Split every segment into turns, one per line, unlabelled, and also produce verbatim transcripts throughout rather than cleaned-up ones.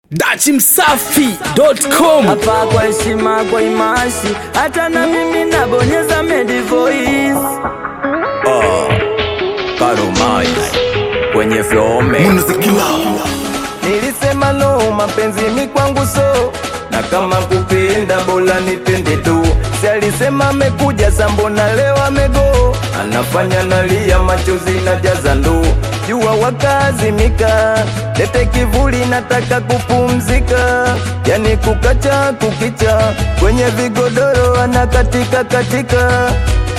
Dachi Msafi dot com.
Hapa kwa heshima kwa imashi, hata na mimi nabonyeza Medi Voice.
Oh, Karumai kwenye flome
Nilisema no, mapenzi mi kwangu so, na kama kupenda bola nipende tu. Si alisema amekuja sambona leo amego, anafanya nalia machozi na jaza ndo. Jua wakazimika, lete kivuli nataka kupumzika. Yani kukacha kukicha, kwenye vigodoro anakatika katika.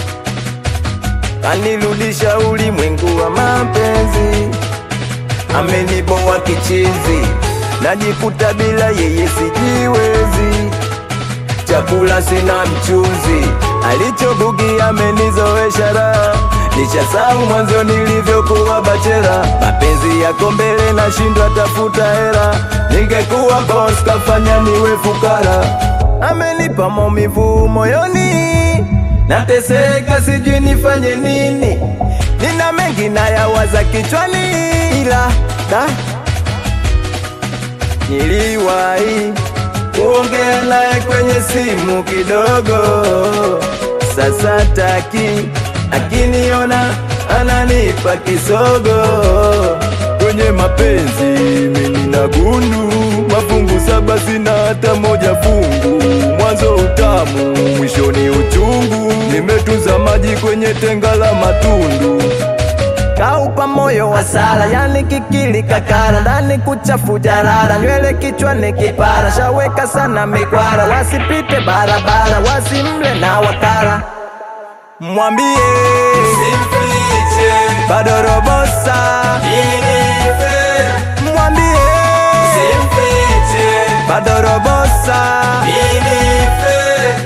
Kanirudisha ulimwengu wa mapenzi, ameniboa kichizi, najikuta bila yeye sijiwezi. Chakula sina mchuzi, alichobugi amenizoesha raha. Nishasahau mwanzo nilivyokuwa bachela, mapenzi yako mbele nashindwa tafuta hela. Ningekuwa boss kafanya niwe fukara. Amenipa maumivu moyoni, nateseka sijui nifanye nini. Nina mengi nayawaza kichwani, ila da niliwahi kuongea naye kwenye simu kidogo. Sasa taki akiniona ananipa kisogo. Kwenye mapenzi mimi na gundu, mafungu saba sina hata moja fungu. Mwanzo utamu, mwisho ni uchungu, nimetunza maji kwenye tenga la matundu. Kaupa moyo wa sala, yani kikili kakara, ndani kuchafu jarara, nywele kichwani kipara. Shaweka sana mikwara, wasipite barabara, wasimle na wakara. Mwambie simfiche, bado robosa inife. Mwambie simfiche, bado robosa inife.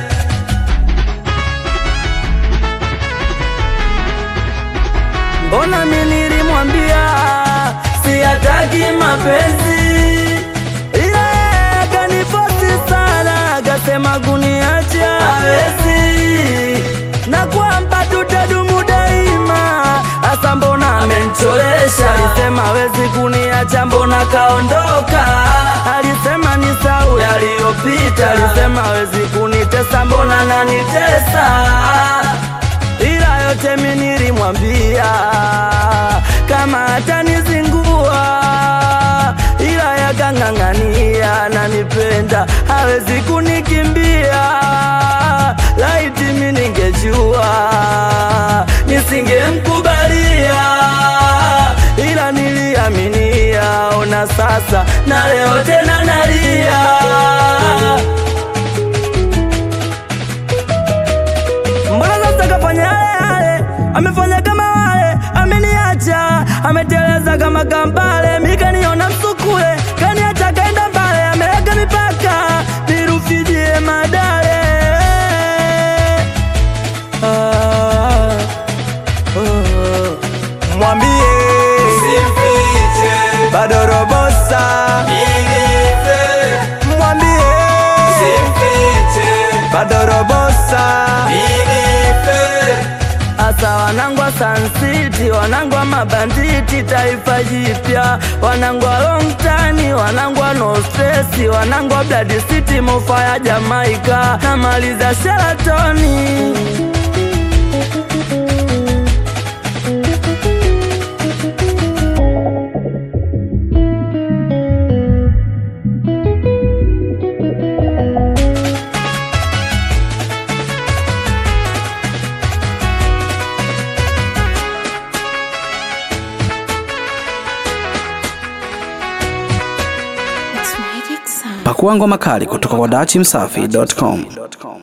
Mbona mimi nilimwambia siataki mapenzi, ila akanifosi sana, akasema kuniacha hawezi, na kwamba tutadumu daima. Asa mbona amenicholesha, alisema hawezi kuniacha, mbona kaondoka. Alisema ni sawa yaliyopita, alisema hawezi kunitesa, mbona nanitesa. Ila yote mimi nilimwambia kama atanizingua, ila yakang'ang'ania, ananipenda hawezi kunikimbia. Laiti mimi ningejua nisingemkubalia, ila niliaminia. Ona sasa na leo tena nalia. Mbona sasa kafanya yale yale, amefanya kama wale, ameniacha, ameteleza kama kambale. Mikaniona msukule, kaniacha kaenda mbale, ameweka mipaka, nirufidie madale. Ah, oh. Mwambie simfiche, bado robosa inife. Mwambie simfiche, bado robosa inife. Asa wanangwa Sun City, wanangwa mabanditi, taifa jipya, wanangwa long tani, wanangwa no stress, wanangwa Blood City, mofa ya Jamaica, namaliza Sheratoni.
Pakua ngoma kali kutoka kwa Dachi Msafi dot com.